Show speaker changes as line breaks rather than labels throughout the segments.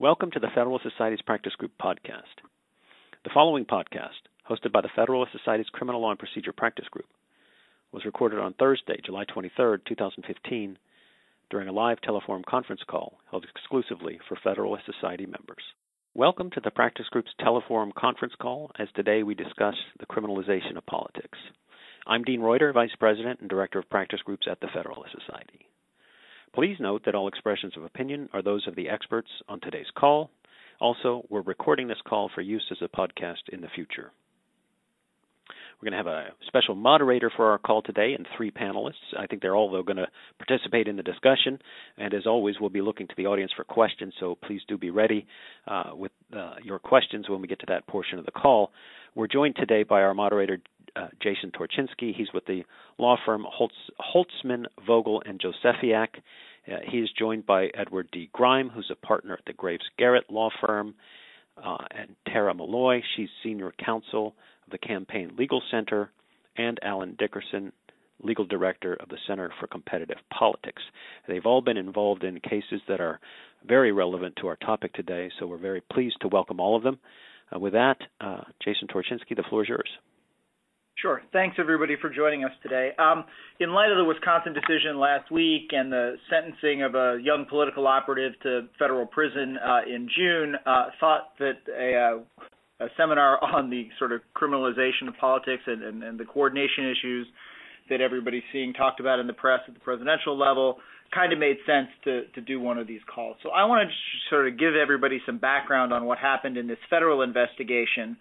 Welcome to the Federalist Society's Practice Group podcast. The following podcast, hosted by the Federalist Society's Criminal Law and Procedure Practice Group, was recorded on Thursday, July 23, 2015, during a live telephone conference call held exclusively for Federalist Society members. Welcome to the Practice Group's teleforum conference call, as today we discuss the criminalization of politics. I'm Dean Reuter, Vice President and Director of Practice Groups at the Federalist Society. Please note that all expressions of opinion are those of the experts on today's call. Also, we're recording this call for use as a podcast in the future. We're going to have a special moderator for our call today and three panelists. I think they're all, though, going to participate in the discussion. And as always, we'll be looking to the audience for questions, so please do be ready with your questions when we get to that portion of the call. We're joined today by our moderator, Jason Torchinsky. He's with the law firm Holtzman, Vogel, and Josefiak. He is joined by Edward D. Grime, who's a partner at the Graves Garrett law firm, and Tara Malloy. She's senior counsel of the Campaign Legal Center, and Alan Dickerson, legal director of the Center for Competitive Politics. They've all been involved in cases that are very relevant to our topic today, so we're very pleased to welcome all of them. With that, Jason Torchinsky, the floor is yours.
Sure. Thanks, everybody, for joining us today. In light of the Wisconsin decision last week and the sentencing of a young political operative to federal prison in June, thought that a seminar on the sort of criminalization of politics and the coordination issues that everybody's seeing talked about in the press at the presidential level kind of made sense to do one of these calls. So I want to sort of give everybody some background on what happened in this federal investigation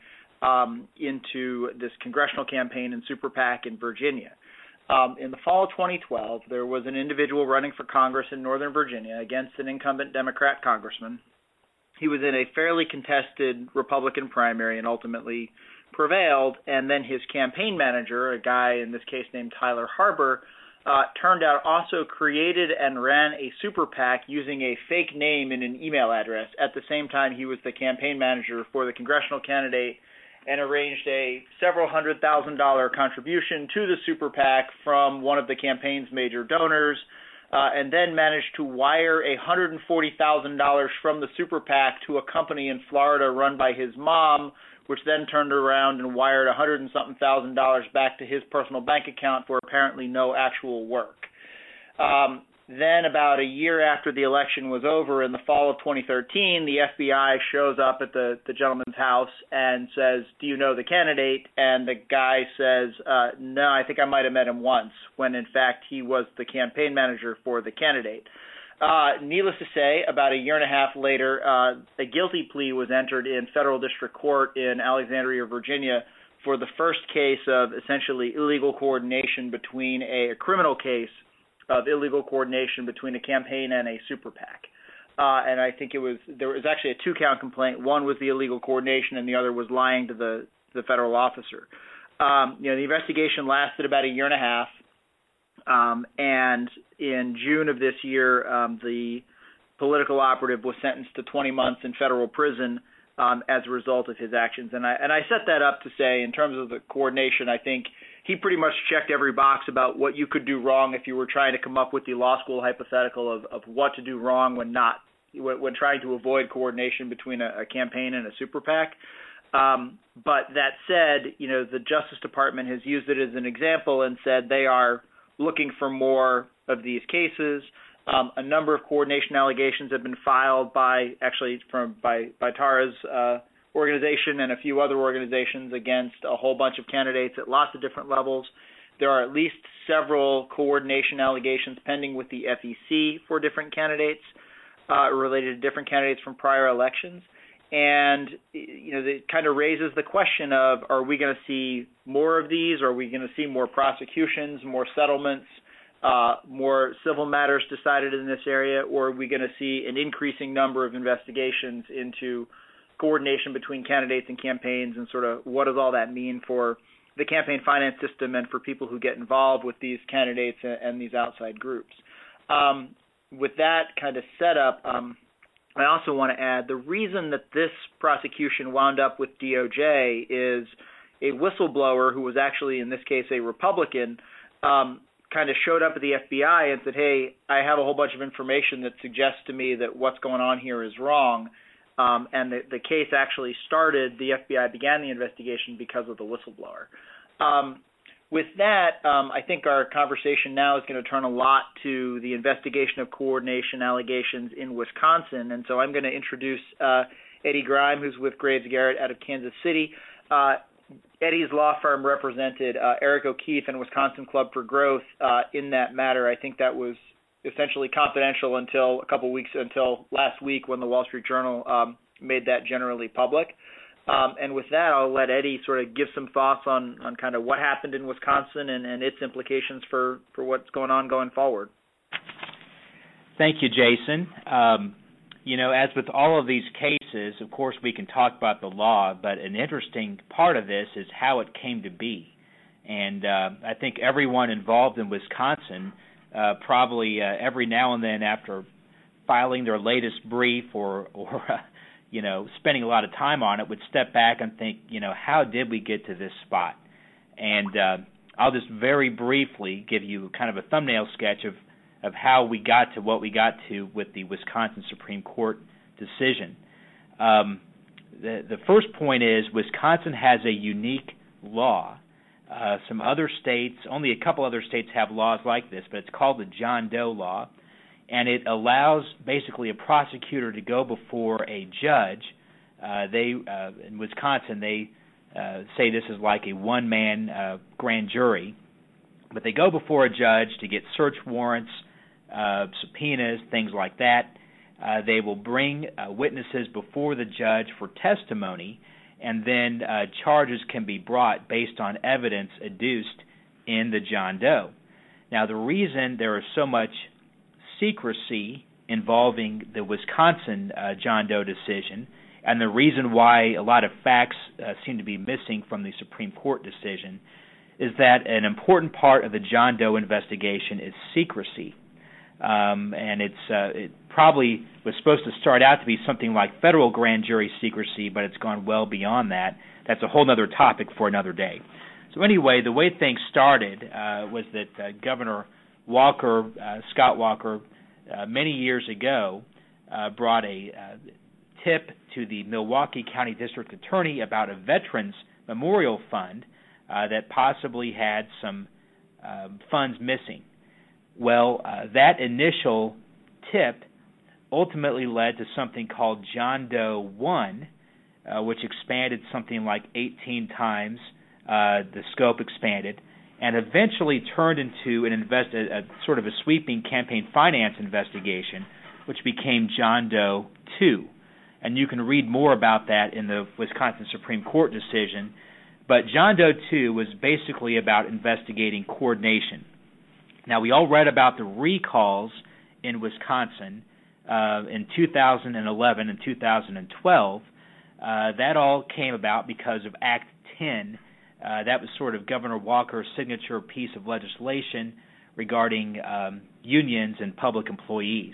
into this congressional campaign and super PAC in Virginia. In the fall of 2012, there was an individual running for Congress in Northern Virginia against an incumbent Democrat congressman. He was in a fairly contested Republican primary and ultimately prevailed, and then his campaign manager, a guy in this case named Tyler Harbor, turned out also created and ran a super PAC using a fake name and an email address. At the same time, he was the campaign manager for the congressional candidate and arranged a several $100,000 contribution to the super PAC from one of the campaign's major donors, and then managed to wire $140,000 from the super PAC to a company in Florida run by his mom, which then turned around and wired $100,000 back to his personal bank account for apparently no actual work. Then about a year after the election was over, in the fall of 2013, the FBI shows up at the gentleman's house and says, "Do you know the candidate?" And the guy says, "No, I think I might have met him once," when in fact he was the campaign manager for the candidate. Needless to say, about a year and a half later, a guilty plea was entered in federal district court in Alexandria, Virginia, for the first case of essentially illegal coordination between a criminal case of illegal coordination between a campaign and a super PAC. And I think there was actually a two-count complaint. One was the illegal coordination, and the other was lying to the federal officer. The investigation lasted about a year and a half. And in June of this year, the political operative was sentenced to 20 months in federal prison as a result of his actions. And I set that up to say, in terms of the coordination, I think he pretty much checked every box about what you could do wrong if you were trying to come up with the law school hypothetical of what to do wrong when trying to avoid coordination between a campaign and a super PAC. But that said, the Justice Department has used it as an example and said they are looking for more of these cases. A number of coordination allegations have been filed by Tara's organization and a few other organizations against a whole bunch of candidates at lots of different levels. There are at least several coordination allegations pending with the FEC for different candidates related to different candidates from prior elections. And, it kind of raises the question of, are we going to see more of these? Are we going to see more prosecutions, more settlements, more civil matters decided in this area? Or are we going to see an increasing number of investigations into coordination between candidates and campaigns, and sort of what does all that mean for the campaign finance system and for people who get involved with these candidates and these outside groups? With that kind of setup, I also want to add the reason that this prosecution wound up with DOJ is a whistleblower who was actually, in this case, a Republican, kind of showed up at the FBI and said, "Hey, I have a whole bunch of information that suggests to me that what's going on here is wrong." and the case actually started. The FBI began the investigation because of the whistleblower. With that, I think our conversation now is going to turn a lot to the investigation of coordination allegations in Wisconsin, and so I'm going to introduce Eddie Grime, who's with Graves Garrett out of Kansas City. Eddie's law firm represented Eric O'Keefe and Wisconsin Club for Growth in that matter. I think that was essentially confidential until until last week when the Wall Street Journal made that generally public. And with that, I'll let Eddie sort of give some thoughts on kind of what happened in Wisconsin and its implications for what's going on going forward.
Thank you, Jason. As with all of these cases, of course, we can talk about the law, but an interesting part of this is how it came to be. And I think everyone involved in Wisconsin probably every now and then after filing their latest brief or spending a lot of time on it would step back and think, how did we get to this spot? And I'll just very briefly give you kind of a thumbnail sketch of how we got to what we got to with the Wisconsin Supreme Court decision. The first point is Wisconsin has a unique law. Some other states, only a couple other states have laws like this, but it's called the John Doe Law, and it allows basically a prosecutor to go before a judge. In Wisconsin, they say this is like a one-man grand jury, but they go before a judge to get search warrants, subpoenas, things like that. They will bring witnesses before the judge for testimony, and then charges can be brought based on evidence adduced in the John Doe. Now, the reason there is so much secrecy involving the Wisconsin John Doe decision, and the reason why a lot of facts seem to be missing from the Supreme Court decision, is that an important part of the John Doe investigation is secrecy. And it probably was supposed to start out to be something like federal grand jury secrecy, but it's gone well beyond that. That's a whole other topic for another day. So anyway, the way things started was that Governor Walker, Scott Walker, many years ago brought a tip to the Milwaukee County District Attorney about a Veterans Memorial Fund that possibly had some funds missing. Well, that initial tip ultimately led to something called John Doe 1, which expanded something like 18 times. The scope expanded, and eventually turned into a sort of a sweeping campaign finance investigation, which became John Doe 2. And you can read more about that in the Wisconsin Supreme Court decision. But John Doe 2 was basically about investigating coordination. Now, we all read about the recalls in Wisconsin in 2011 and 2012. That all came about because of Act 10. That was sort of Governor Walker's signature piece of legislation regarding unions and public employees.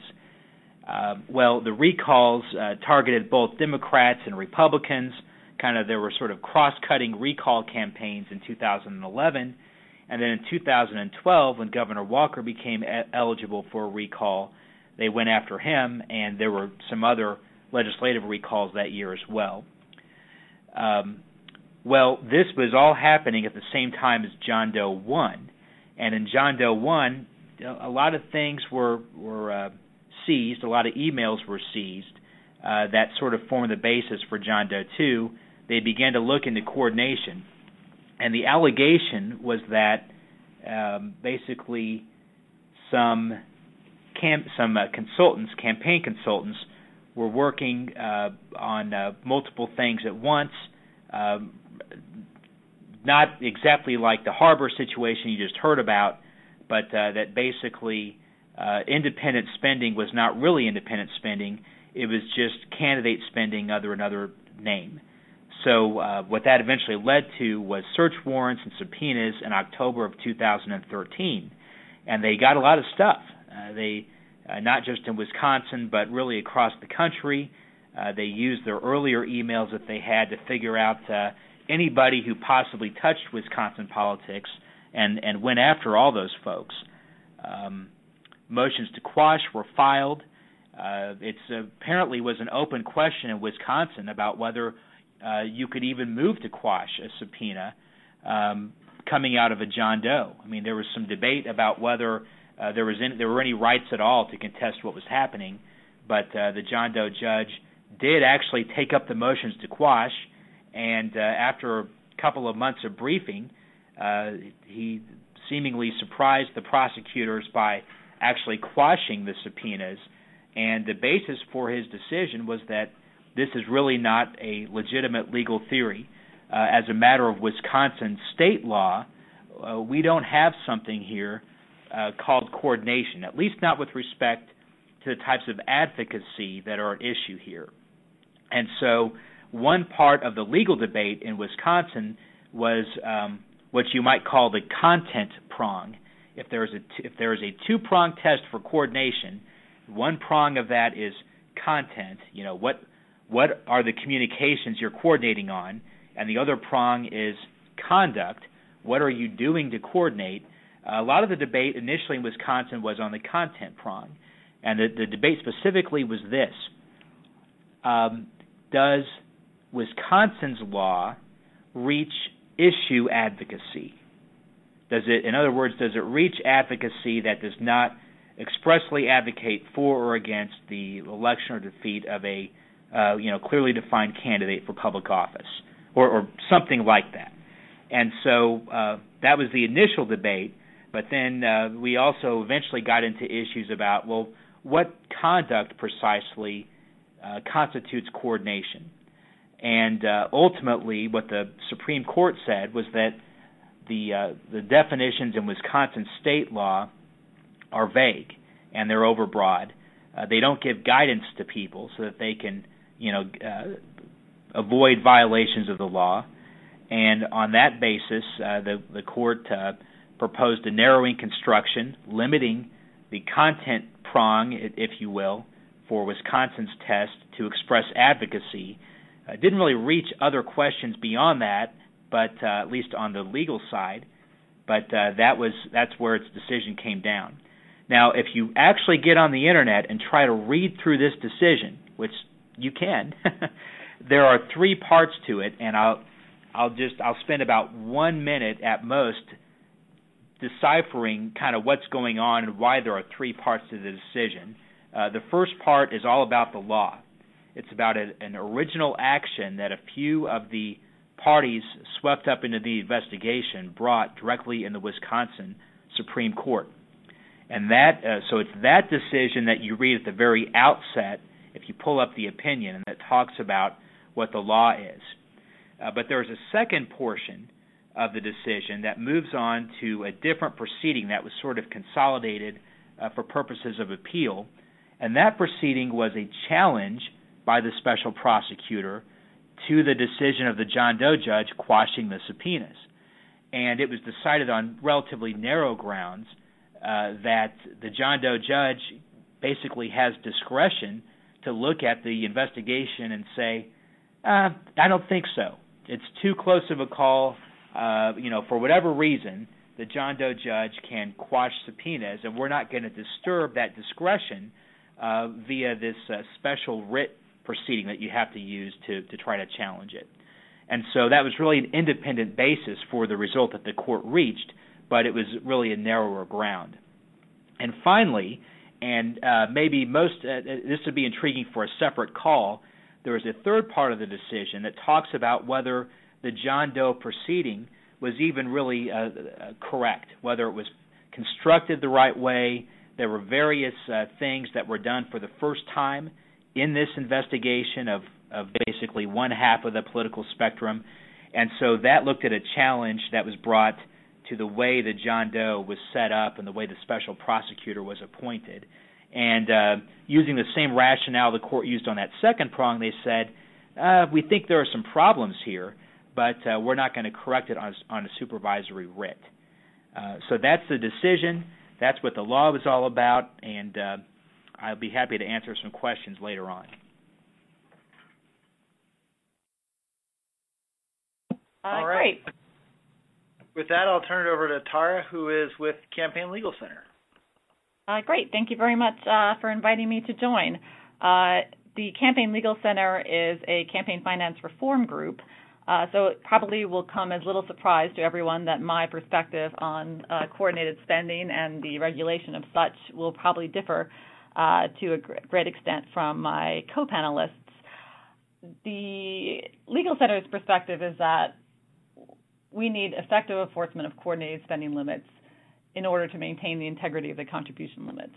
Well, the recalls targeted both Democrats and Republicans. There were sort of cross-cutting recall campaigns in 2011. And then in 2012, when Governor Walker became eligible for a recall, they went after him, and there were some other legislative recalls that year as well. Well, this was all happening at the same time as John Doe 1. And in John Doe 1, a lot of things were seized, a lot of emails were seized that sort of formed the basis for John Doe 2. They began to look into coordination. And the allegation was that basically some consultants, campaign consultants, were working on multiple things at once, not exactly like the Harbor situation you just heard about, but that basically independent spending was not really independent spending. It was just candidate spending under another name. So what that eventually led to was search warrants and subpoenas in October of 2013. And they got a lot of stuff. They not just in Wisconsin, but really across the country. They used their earlier emails that they had to figure out anybody who possibly touched Wisconsin politics and went after all those folks. Motions to quash were filed. It's apparently was an open question in Wisconsin about whether you could even move to quash a subpoena coming out of a John Doe. I mean, there was some debate about whether there were any rights at all to contest what was happening, but the John Doe judge did actually take up the motions to quash, and after a couple of months of briefing, he seemingly surprised the prosecutors by actually quashing the subpoenas, and the basis for his decision was that this is really not a legitimate legal theory. As a matter of Wisconsin state law, we don't have something here called coordination, at least not with respect to the types of advocacy that are at issue here. And so one part of the legal debate in Wisconsin was what you might call the content prong. If there is a two-prong test for coordination, one prong of that is content, what are the communications you're coordinating on, and the other prong is conduct, what are you doing to coordinate. A lot of the debate initially in Wisconsin was on the content prong, and the debate specifically was this. Does Wisconsin's law reach issue advocacy? In other words, does it reach advocacy that does not expressly advocate for or against the election or defeat of a clearly defined candidate for public office, or something like that? And so that was the initial debate, but then we also eventually got into issues about, well, what conduct precisely constitutes coordination? And ultimately what the Supreme Court said was that the definitions in Wisconsin state law are vague and they're overbroad. They don't give guidance to people so that they can, avoid violations of the law. And on that basis, the court proposed a narrowing construction, limiting the content prong, if you will, for Wisconsin's test to express advocacy. Didn't really reach other questions beyond that, but at least on the legal side. But that's where its decision came down. Now, if you actually get on the internet and try to read through this decision, which you can, there are three parts to it, and I'll spend about 1 minute at most deciphering kind of what's going on and why there are three parts to the decision. The first part is all about the law. It's about an original action that a few of the parties swept up into the investigation brought directly in the Wisconsin Supreme Court. And so it's that decision that you read at the very outset if you pull up the opinion, and that talks about what the law is. But there's a second portion of the decision that moves on to a different proceeding that was sort of consolidated for purposes of appeal, and that proceeding was a challenge by the special prosecutor to the decision of the John Doe judge quashing the subpoenas. And it was decided on relatively narrow grounds that the John Doe judge basically has discretion to look at the investigation and say, I don't think so. It's too close of a call. For whatever reason, the John Doe judge can quash subpoenas, and we're not going to disturb that discretion via this special writ proceeding that you have to use to try to challenge it. And so that was really an independent basis for the result that the court reached, but it was really a narrower ground. And finally, and maybe this would be intriguing for a separate call, there is a third part of the decision that talks about whether the John Doe proceeding was even really correct, whether it was constructed the right way. There were various things that were done for the first time in this investigation of basically one half of the political spectrum. And so that looked at a challenge that was brought to the way the John Doe was set up and the way the special prosecutor was appointed. And using the same rationale the court used on that second prong, they said, we think there are some problems here, but we're not going to correct it on a supervisory writ. So that's the decision. That's what the law was all about, and I'll be happy to answer some questions later on.
All right. Great. With that, I'll turn it over to Tara, who is with Campaign Legal Center.
Great. Thank you very much for inviting me to join. The Campaign Legal Center is a campaign finance reform group, so it probably will come as little surprise to everyone that my perspective on coordinated spending and the regulation of such will probably differ to a great extent from my co-panelists. The Legal Center's perspective is that we need effective enforcement of coordinated spending limits in order to maintain the integrity of the contribution limits.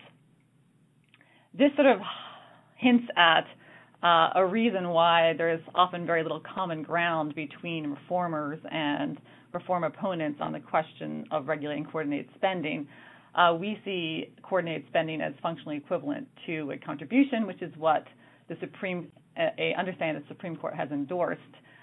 This sort of hints at a reason why there is often very little common ground between reformers and reform opponents on the question of regulating coordinated spending. We see coordinated spending as functionally equivalent to a contribution, which is what the Supreme Court has endorsed.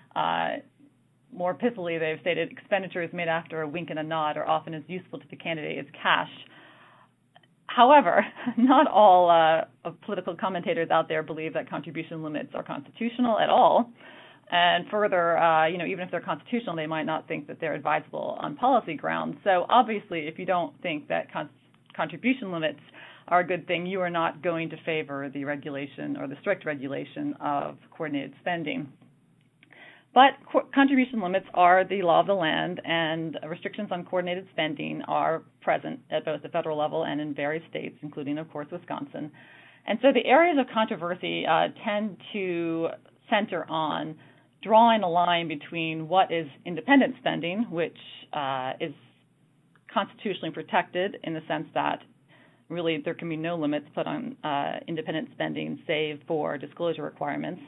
More pithily, they've stated expenditures made after a wink and a nod are often as useful to the candidate as cash. However, not all political commentators out there believe that contribution limits are constitutional at all. And further, even if they're constitutional, they might not think that they're advisable on policy grounds. So obviously, if you don't think that contribution limits are a good thing, you are not going to favor the regulation or the strict regulation of coordinated spending. But contribution limits are the law of the land, and restrictions on coordinated spending are present at both the federal level and in various states, including, of course, Wisconsin. And so the areas of controversy tend to center on drawing a line between what is independent spending, which is constitutionally protected in the sense that really there can be no limits put on independent spending save for disclosure requirements,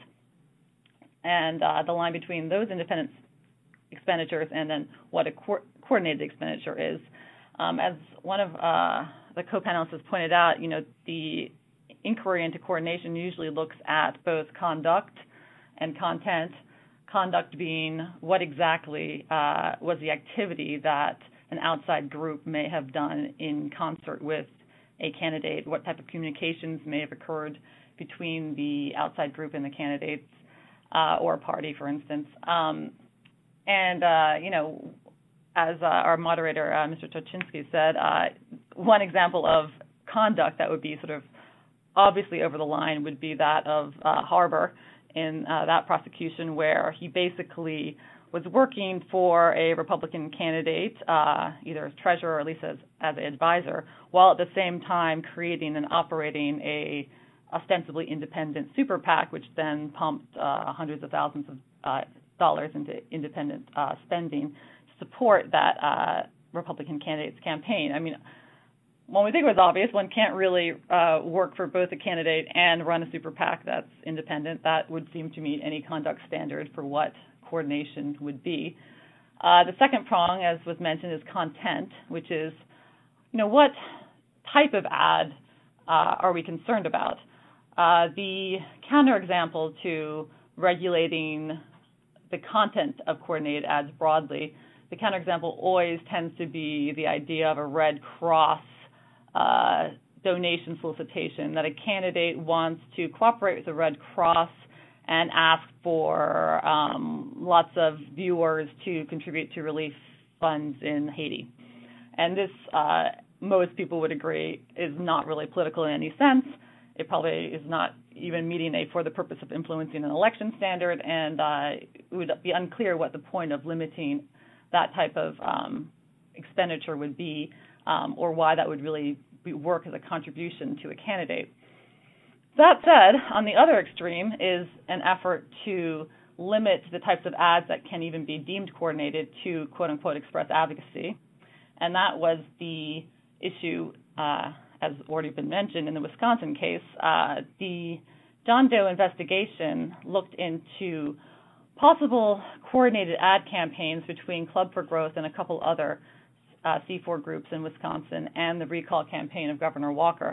and the line between those independent expenditures and then what a coordinated expenditure is. As one of the co-panelists has pointed out, the inquiry into coordination usually looks at both conduct and content, conduct being what exactly was the activity that an outside group may have done in concert with a candidate, what type of communications may have occurred between the outside group and the candidates, or a party, for instance. As our moderator, Mr. Toczynski, said, one example of conduct that would be sort of obviously over the line would be that of Harbor in that prosecution, where he basically was working for a Republican candidate, either as treasurer or at least as an advisor, while at the same time creating and operating a ostensibly independent super PAC, which then pumped hundreds of thousands of dollars into independent spending to support that Republican candidate's campaign. I mean, when we think it was obvious, one can't really work for both a candidate and run a super PAC that's independent. That would seem to meet any conduct standard for what coordination would be. The second prong, as was mentioned, is content, which is, what type of ad are we concerned about? The counterexample to regulating the content of coordinated ads broadly, the counterexample always tends to be the idea of a Red Cross donation solicitation, that a candidate wants to cooperate with the Red Cross and ask for lots of viewers to contribute to relief funds in Haiti. And this, most people would agree, is not really political in any sense. It probably is not even meeting a for the purpose of influencing an election standard, and it would be unclear what the point of limiting that type of expenditure would be, or why that would really work as a contribution to a candidate. That said, on the other extreme is an effort to limit the types of ads that can even be deemed coordinated to quote-unquote express advocacy, and that was the issue, as already been mentioned in the Wisconsin case. The John Doe investigation looked into possible coordinated ad campaigns between Club for Growth and a couple other C4 groups in Wisconsin and the recall campaign of Governor Walker.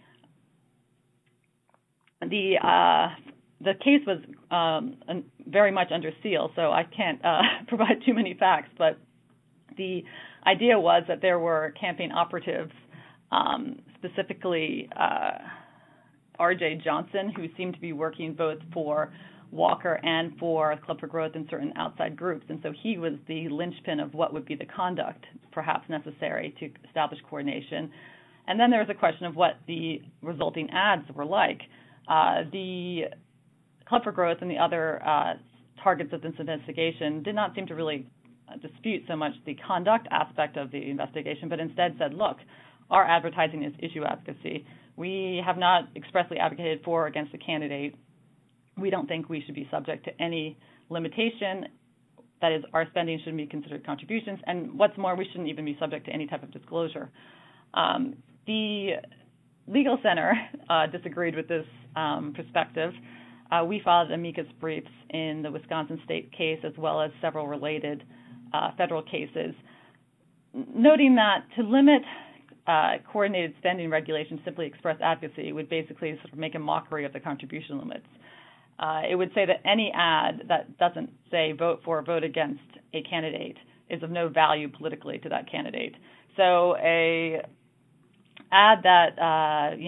The case was very much under seal, so I can't provide too many facts, but the idea was that there were campaign operatives, specifically R.J. Johnson, who seemed to be working both for Walker and for Club for Growth in certain outside groups, and so he was the linchpin of what would be the conduct perhaps necessary to establish coordination. And then there was a question of what the resulting ads were like. The Club for Growth and the other targets of this investigation did not seem to really dispute so much the conduct aspect of the investigation, but instead said, look, our advertising is issue advocacy. We have not expressly advocated for or against a candidate. We don't think we should be subject to any limitation. That is, our spending shouldn't be considered contributions. And what's more, we shouldn't even be subject to any type of disclosure. The Legal Center disagreed with this perspective. We filed amicus briefs in the Wisconsin state case as well as several related federal cases, noting that to limit coordinated spending regulations simply express advocacy would basically sort of make a mockery of the contribution limits. It would say that any ad that doesn't say vote for or vote against a candidate is of no value politically to that candidate. So a ad that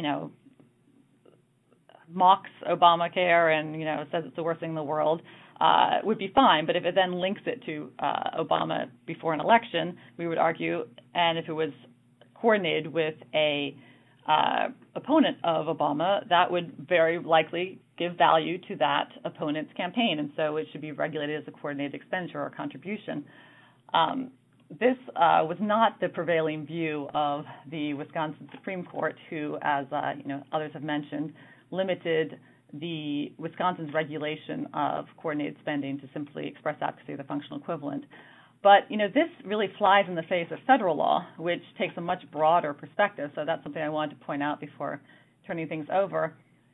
mocks Obamacare and says it's the worst thing in the world would be fine, but if it then links it to Obama before an election, we would argue, and if it was coordinated with a opponent of Obama, that would very likely give value to that opponent's campaign, and so it should be regulated as a coordinated expenditure or contribution. This was not the prevailing view of the Wisconsin Supreme Court, who, as others have mentioned, limited the Wisconsin's regulation of coordinated spending to simply express advocacy of the functional equivalent. But this really flies in the face of federal law, which takes a much broader perspective. So that's something I wanted to point out before turning things over.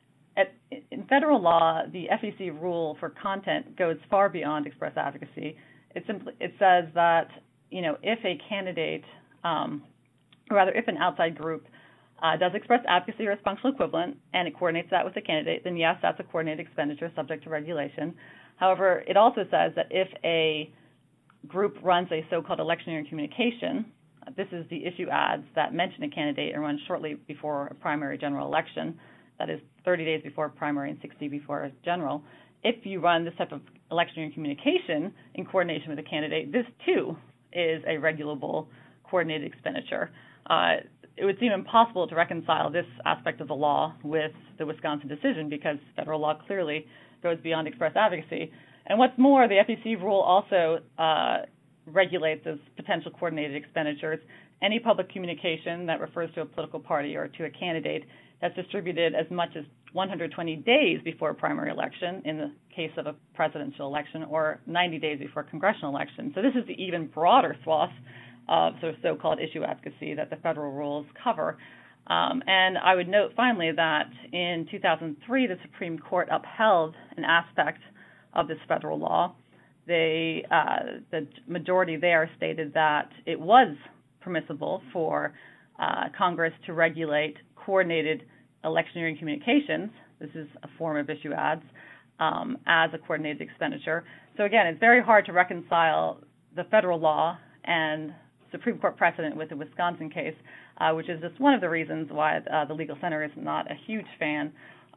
In federal law, the FEC rule for content goes far beyond express advocacy. It says that if a candidate, or rather if an outside group does express advocacy or its functional equivalent and it coordinates that with the candidate, then yes, that's a coordinated expenditure subject to regulation. However, it also says that if a group runs a so-called electioneering communication, this is the issue ads that mention a candidate and run shortly before a primary general election, that is 30 days before primary and 60 before general. If you run this type of electioneering communication in coordination with a candidate, this too is a regulable coordinated expenditure. It would seem impossible to reconcile this aspect of the law with the Wisconsin decision because federal law clearly goes beyond express advocacy. And what's more, the FEC rule also regulates as potential coordinated expenditures any public communication that refers to a political party or to a candidate that's distributed as much as 120 days before a primary election in the case of a presidential election or 90 days before a congressional election. So this is the even broader swath of sort of so-called issue advocacy that the federal rules cover. And I would note finally that in 2003, the Supreme Court upheld an aspect of this federal law. The majority there stated that it was permissible for Congress to regulate coordinated electioneering communications, this is a form of issue ads, as a coordinated expenditure. So again, it's very hard to reconcile the federal law and Supreme Court precedent with the Wisconsin case, which is just one of the reasons why the Legal Center is not a huge fan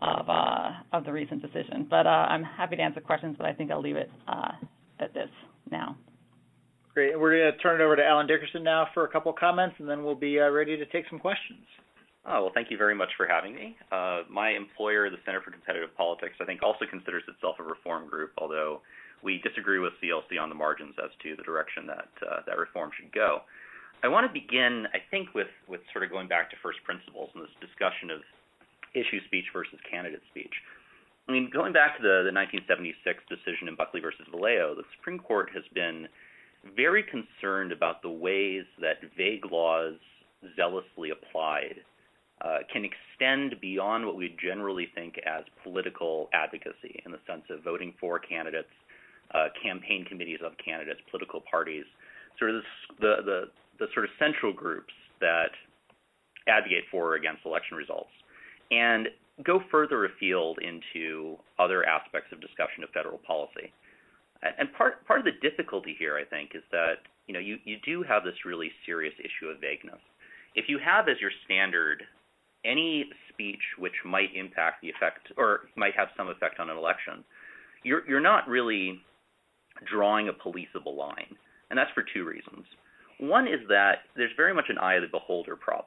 of the recent decision. But I'm happy to answer questions, but I think I'll leave it at this now.
Great. We're going to turn it over to Alan Dickerson now for a couple of comments, and then we'll be ready to take some questions.
Oh, well, thank you very much for having me. My employer, the Center for Competitive Politics, I think also considers itself a reform group, although we disagree with CLC on the margins as to the direction that that reform should go. I want to begin, I think, with sort of going back to first principles and this discussion of issue speech versus candidate speech. I mean, going back to the 1976 decision in Buckley versus Vallejo, the Supreme Court has been very concerned about the ways that vague laws zealously applied can extend beyond what we generally think as political advocacy in the sense of voting for candidates, campaign committees of candidates, political parties, sort of the sort of central groups that advocate for or against election results, and go further afield into other aspects of discussion of federal policy. And part of the difficulty here, I think, is that you do have this really serious issue of vagueness. If you have as your standard any speech which might impact the effect or might have some effect on an election, you're not really drawing a policeable line, and that's for two reasons. One is that there's very much an eye of the beholder problem.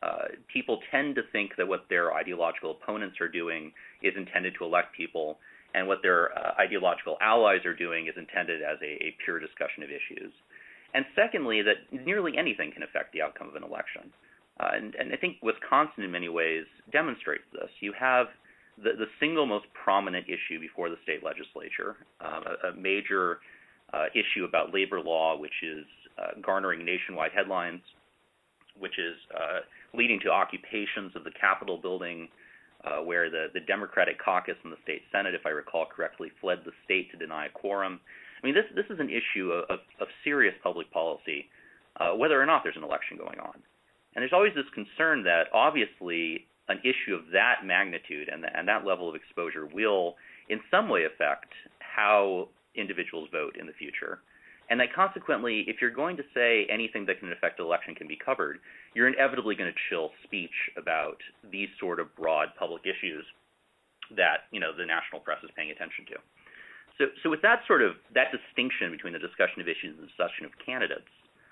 people tend to think that what their ideological opponents are doing is intended to elect people, and what their ideological allies are doing is intended as a pure discussion of issues. And secondly, that nearly anything can affect the outcome of an election. And I think Wisconsin in many ways demonstrates this. You have the single most prominent issue before the state legislature, a major issue about labor law, which is garnering nationwide headlines, which is leading to occupations of the Capitol building, where the Democratic caucus in the state Senate, if I recall correctly, fled the state to deny a quorum. I mean, this is an issue of serious public policy, whether or not there's an election going on. And there's always this concern that obviously an issue of that magnitude and that level of exposure will in some way affect how individuals vote in the future. And that consequently, if you're going to say anything that can affect the election can be covered, you're inevitably going to chill speech about these sort of broad public issues that, the national press is paying attention to. So with that distinction between the discussion of issues and the discussion of candidates,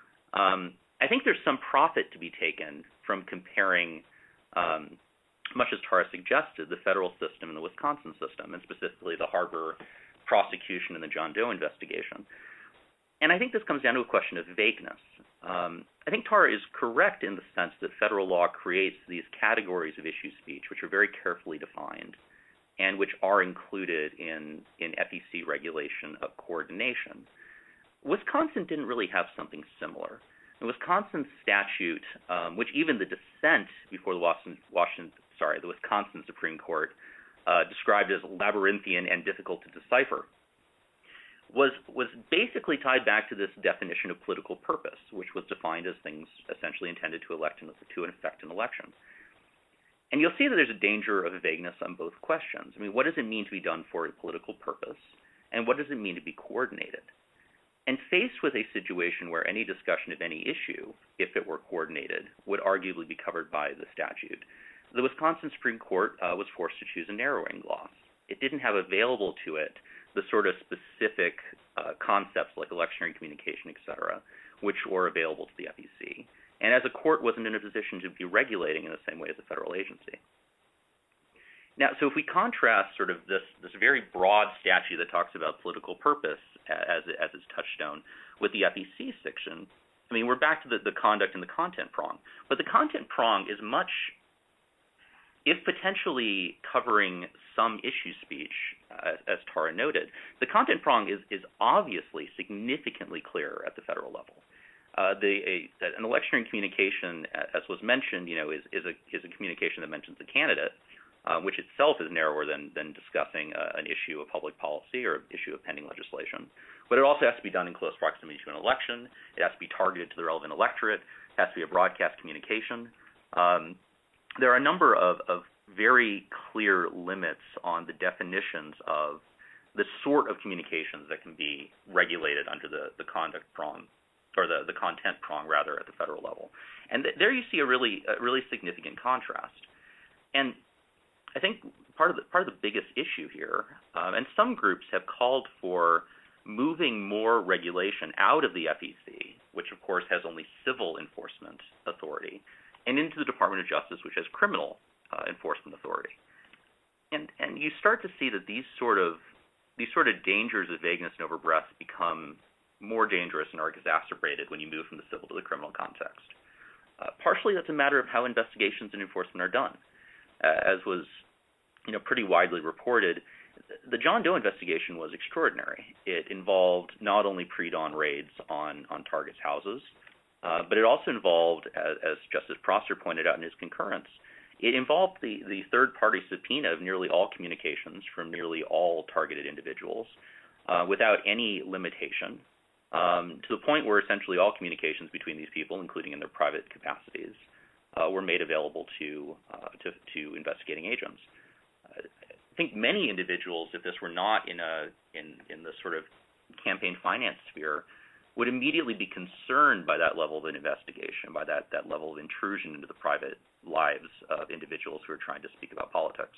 I think there's some profit to be taken from comparing, much as Tara suggested, the federal system and the Wisconsin system, and specifically the Harbor prosecution and the John Doe investigation. And I think this comes down to a question of vagueness. I think Tara is correct in the sense that federal law creates these categories of issue speech, which are very carefully defined and which are included in FEC regulation of coordination. Wisconsin didn't really have something similar. The Wisconsin statute, which even the dissent before the Wisconsin Supreme Court described as labyrinthian and difficult to decipher, was basically tied back to this definition of political purpose, which was defined as things essentially intended to affect an election. And you'll see that there's a danger of vagueness on both questions. I mean, what does it mean to be done for a political purpose, and what does it mean to be coordinated? And faced with a situation where any discussion of any issue, if it were coordinated, would arguably be covered by the statute, the Wisconsin Supreme Court was forced to choose a narrowing gloss. It didn't have available to it the sort of specific concepts like electioneering communication, et cetera, which were available to the FEC. And as a court wasn't in a position to be regulating in the same way as a federal agency. Now, so if we contrast sort of this very broad statute that talks about political purpose as its touchstone with the FEC section, I mean, we're back to the conduct and the content prong. But the content prong is much, if potentially covering some issue speech, as Tara noted, the content prong is obviously significantly clearer at the federal level. An electioneering communication, as was mentioned, is a communication that mentions a candidate, which itself is narrower than discussing an issue of public policy or an issue of pending legislation. But it also has to be done in close proximity to an election. It has to be targeted to the relevant electorate. It has to be a broadcast communication. There are a number of very clear limits on the definitions of the sort of communications that can be regulated under the conduct prong, or the content prong, rather, at the federal level. And there you see a really significant contrast. And I think part of the biggest issue here, and some groups have called for moving more regulation out of the FEC, which of course has only civil enforcement authority, and into the Department of Justice, which has criminal enforcement authority. And you start to see that these sort of dangers of vagueness and overbreadth become more dangerous and are exacerbated when you move from the civil to the criminal context. Partially that's a matter of how investigations and enforcement are done. As was pretty widely reported, the John Doe investigation was extraordinary. It involved not only pre-dawn raids on targets' houses, but it also involved, as Justice Prosser pointed out in his concurrence, it involved the third-party subpoena of nearly all communications from nearly all targeted individuals without any limitation, to the point where essentially all communications between these people, including in their private capacities, were made available to investigating agents. I think many individuals, if this were not in the sort of campaign finance sphere, would immediately be concerned by that level of an investigation, by that level of intrusion into the private lives of individuals who are trying to speak about politics.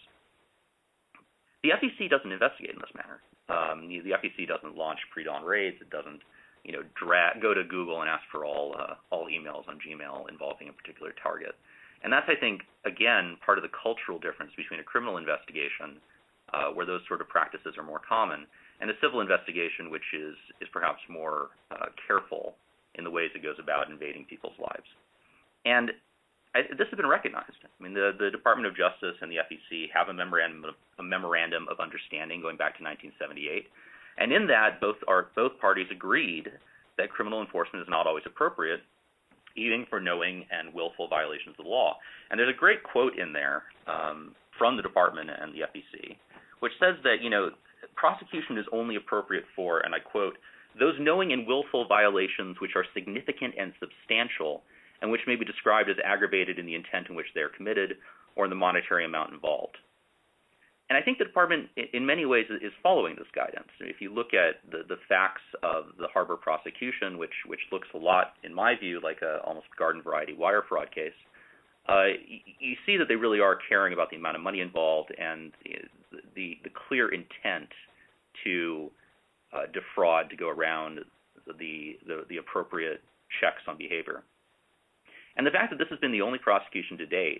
The FEC doesn't investigate in this manner. The FEC doesn't launch pre-dawn raids. It doesn't, go to Google and ask for all emails on Gmail involving a particular target. And that's, I think, again, part of the cultural difference between a criminal investigation, where those sort of practices are more common, and a civil investigation, which is perhaps more careful in the ways it goes about invading people's lives. And this has been recognized. I mean, the Department of Justice and the FEC have a memorandum of understanding going back to 1978, and in that, both parties agreed that criminal enforcement is not always appropriate, even for knowing and willful violations of the law. And there's a great quote in there from the department and the FEC, which says that, prosecution is only appropriate for, and I quote, those knowing and willful violations which are significant and substantial and which may be described as aggravated in the intent in which they are committed or in the monetary amount involved. And I think the department, in many ways, is following this guidance. If you look at the facts of the Harbor prosecution, which looks a lot, in my view, like a almost garden variety wire fraud case, you see that they really are caring about the amount of money involved and the clear intent to defraud, to go around the appropriate checks on behavior. And the fact that this has been the only prosecution to date,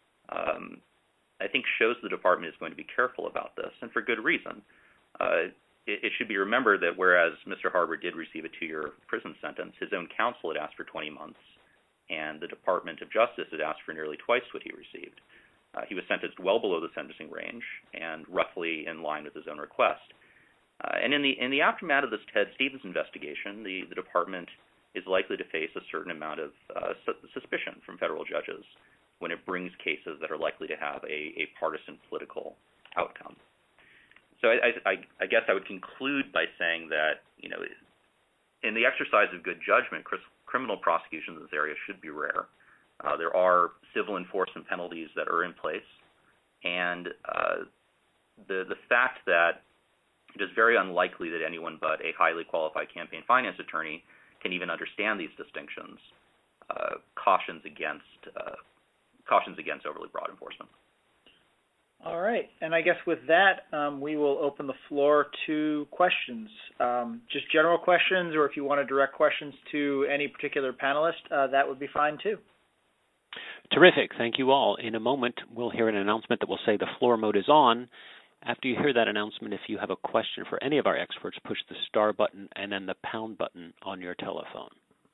I think shows the department is going to be careful about this, and for good reason. It should be remembered that whereas Mr. Harbor did receive a 2-year prison sentence, his own counsel had asked for 20 months, and the Department of Justice had asked for nearly twice what he received. He was sentenced well below the sentencing range and roughly in line with his own request. And in the aftermath of this Ted Stevens investigation, the department is likely to face a certain amount of suspicion from federal judges when it brings cases that are likely to have a partisan political outcome. So I guess I would conclude by saying that, in the exercise of good judgment, criminal prosecutions in this area should be rare. There are civil enforcement penalties that are in place, and the fact that it is very unlikely that anyone but a highly qualified campaign finance attorney can even understand these distinctions cautions against overly broad enforcement.
All right, and I guess with that, we will open the floor to questions. Just general questions, or if you want to direct questions to any particular panelist, that would be fine too.
Terrific. Thank you all. In a moment, we'll hear an announcement that will say the floor mode is on. After you hear that announcement, if you have a question for any of our experts, push the star button and then the pound button on your telephone.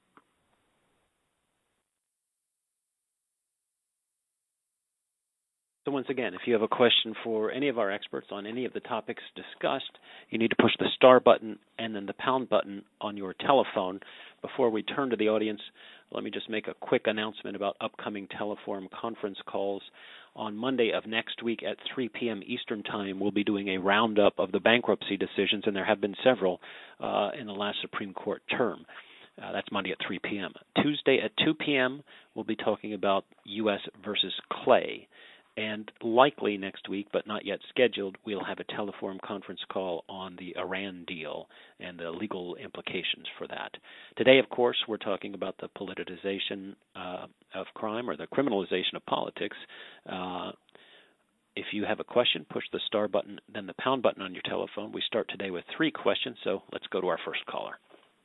So once again, if you have a question for any of our experts on any of the topics discussed, you need to push the star button and then the pound button on your telephone. Before we turn to the audience, let me just make a quick announcement about upcoming Teleforum conference calls. On Monday of next week at 3 p.m. Eastern Time, we'll be doing a roundup of the bankruptcy decisions, and there have been several in the last Supreme Court term. That's Monday at 3 p.m. Tuesday at 2 p.m., we'll be talking about U.S. versus Clay. And likely next week, but not yet scheduled, we'll have a Teleforum conference call on the Iran deal and the legal implications for that. Today, of course, we're talking about the politicization of crime, or the criminalization of politics. If you have a question, push the star button, then the pound button on your telephone. We start today with 3 questions, so let's go to our first caller.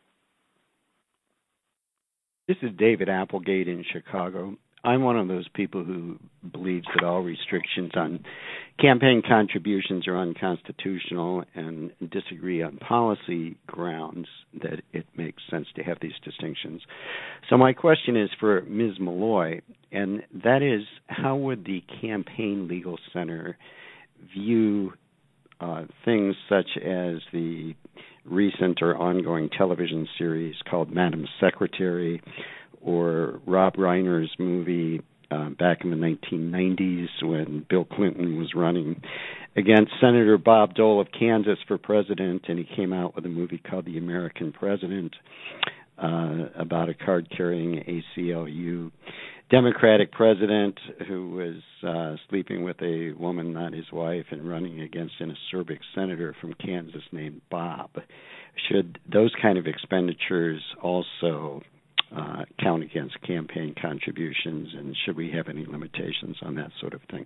This is David Applegate in Chicago. I'm one of those people who believes that all restrictions on campaign contributions are unconstitutional and disagree on policy grounds that it makes sense to have these distinctions. So my question is for Ms. Malloy, and that is, how would the Campaign Legal Center view things such as the recent or ongoing television series called Madam Secretary, or Rob Reiner's movie back in the 1990s when Bill Clinton was running against Senator Bob Dole of Kansas for president, and he came out with a movie called The American President about a card-carrying ACLU Democratic president who was sleeping with a woman, not his wife, and running against an acerbic senator from Kansas named Bob. Should those kind of expenditures also count against campaign contributions, and should we have any limitations on that sort of thing?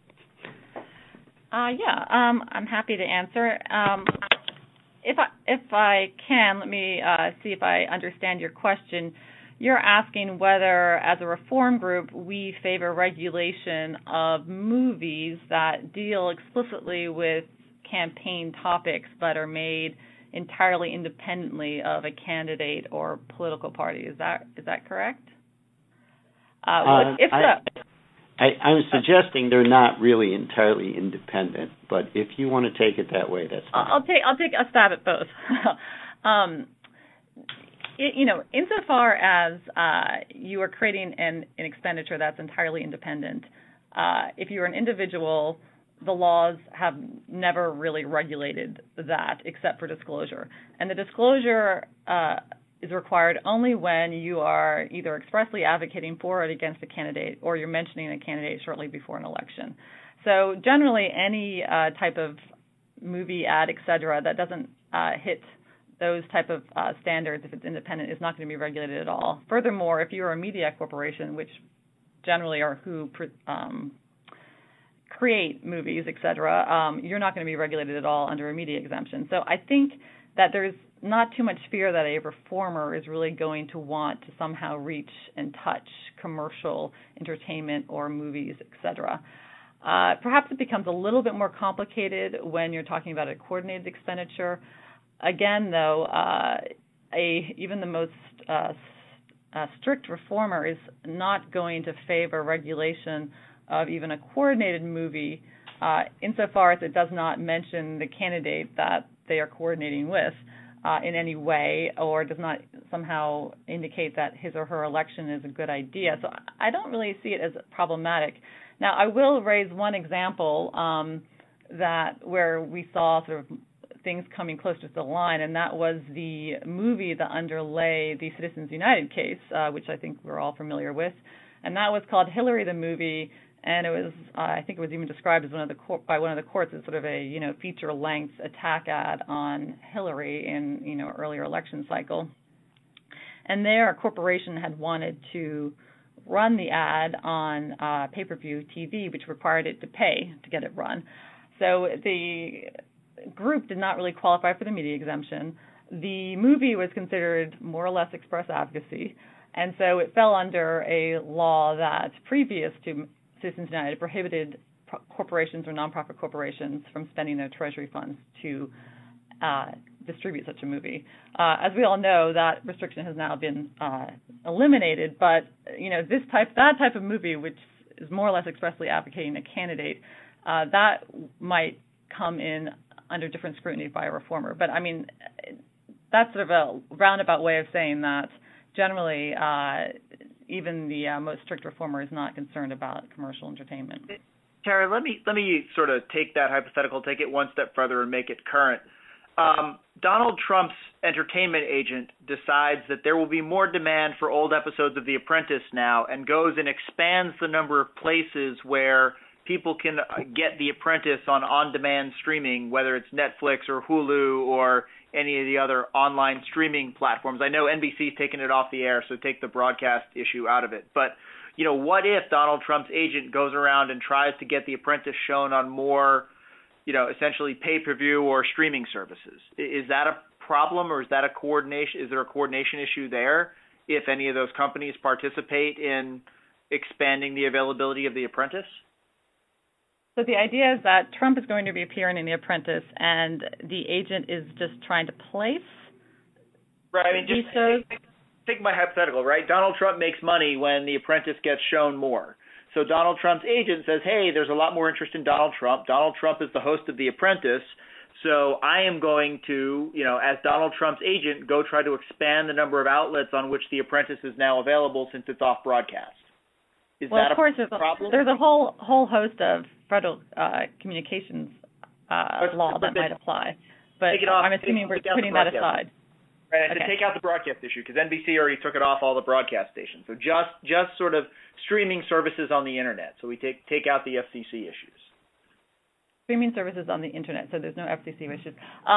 I'm happy to answer. If I can, let me see if I understand your question. you're asking whether, as a reform group, we favor regulation of movies that deal explicitly with campaign topics but are made entirely independently of a candidate or political party. Is that correct? If so,
I'm suggesting they're not really entirely independent, but if you want to take it that way, that's fine.
I'll take a stab at both. Insofar as you are creating an expenditure that's entirely independent, if you're an individual, the laws have never really regulated that except for disclosure. And the disclosure is required only when you are either expressly advocating for or against a candidate, or you're mentioning a candidate shortly before an election. So generally, any type of movie ad, et cetera, that doesn't hit those type of standards, if it's independent, is not going to be regulated at all. Furthermore, if you're a media corporation, which generally are who create movies, et cetera, you're not going to be regulated at all under a media exemption. So I think that there's not too much fear that a reformer is really going to want to somehow reach and touch commercial entertainment or movies, et cetera. Perhaps it becomes a little bit more complicated when you're talking about a coordinated expenditure. Again, though, even the most strict reformer is not going to favor regulation of even a coordinated movie insofar as it does not mention the candidate that they are coordinating with in any way, or does not somehow indicate that his or her election is a good idea. So I don't really see it as problematic. Now, I will raise one example where we saw sort of things coming close to the line, and that was the movie that underlay the Citizens United case, which I think we're all familiar with, and that was called Hillary the Movie. And it was, I think it was even described as by one of the courts as sort of a, feature-length attack ad on Hillary in, earlier election cycle. And there, a corporation had wanted to run the ad on pay-per-view TV, which required it to pay to get it run. So the group did not really qualify for the media exemption. The movie was considered more or less express advocacy, and so it fell under a law that previous to Citizens United prohibited corporations or nonprofit corporations from spending their treasury funds to distribute such a movie. As we all know, that restriction has now been eliminated, but that type of movie, which is more or less expressly advocating a candidate, that might come in under different scrutiny by a reformer. But I mean, that's sort of a roundabout way of saying that generally even the most strict reformer is not concerned about commercial entertainment.
Tara, let me sort of take that hypothetical, take it one step further and make it current. Donald Trump's entertainment agent decides that there will be more demand for old episodes of The Apprentice now, and goes and expands the number of places where people can get The Apprentice on-demand streaming, whether it's Netflix or Hulu or any of the other online streaming platforms. I know NBC's taken it off the air, so take the broadcast issue out of it. But, what if Donald Trump's agent goes around and tries to get The Apprentice shown on more, essentially pay-per-view or streaming services? Is that a problem, or is that is there a coordination issue there if any of those companies participate in expanding the availability of The Apprentice?
So the idea is that Trump is going to be appearing in The Apprentice, and the agent is just trying to place
right. I mean, just think my hypothetical, right? Donald Trump makes money when The Apprentice gets shown more. So Donald Trump's agent says, hey, there's a lot more interest in Donald Trump. Donald Trump is the host of The Apprentice, so I am going to, as Donald Trump's agent, go try to expand the number of outlets on which The Apprentice is now available since it's off broadcast. Is
well,
that
of course,
a problem?
There's a whole host of federal communications law that might apply, but I'm assuming we're putting that aside.
Right, and to take out the broadcast issue, because NBC already took it off all the broadcast stations. So just sort of streaming services on the internet. So we take out the FCC issues.
Streaming services on the internet, so there's no FCC issues.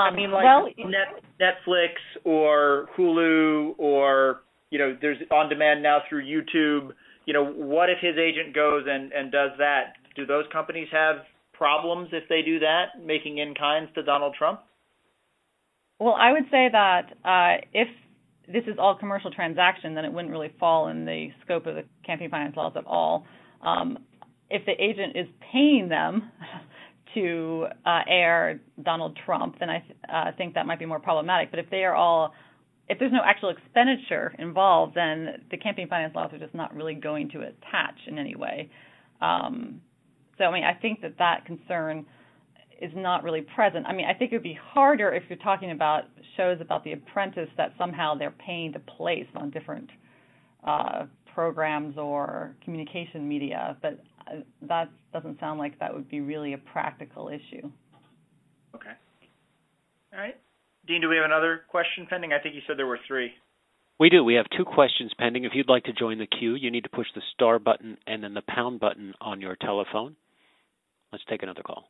Netflix or Hulu, or there's on demand now through YouTube. What if his agent goes and does that? Do those companies have problems if they do that, making in-kinds to Donald Trump?
Well, I would say that if this is all commercial transaction, then it wouldn't really fall in the scope of the campaign finance laws at all. If the agent is paying them to air Donald Trump, then I think that might be more problematic. But if there's no actual expenditure involved, then the campaign finance laws are just not really going to attach in any way. So, I mean, I think that concern is not really present. I mean, I think it would be harder if you're talking about shows about The Apprentice that somehow they're paying to place on different programs or communication media, but that doesn't sound like that would be really a practical issue.
Okay. All right. Dean, do we have another question pending? I think you said there were 3.
We do. We have 2 questions pending. If you'd like to join the queue, you need to push the star button and then the pound button on your telephone. Let's take another call.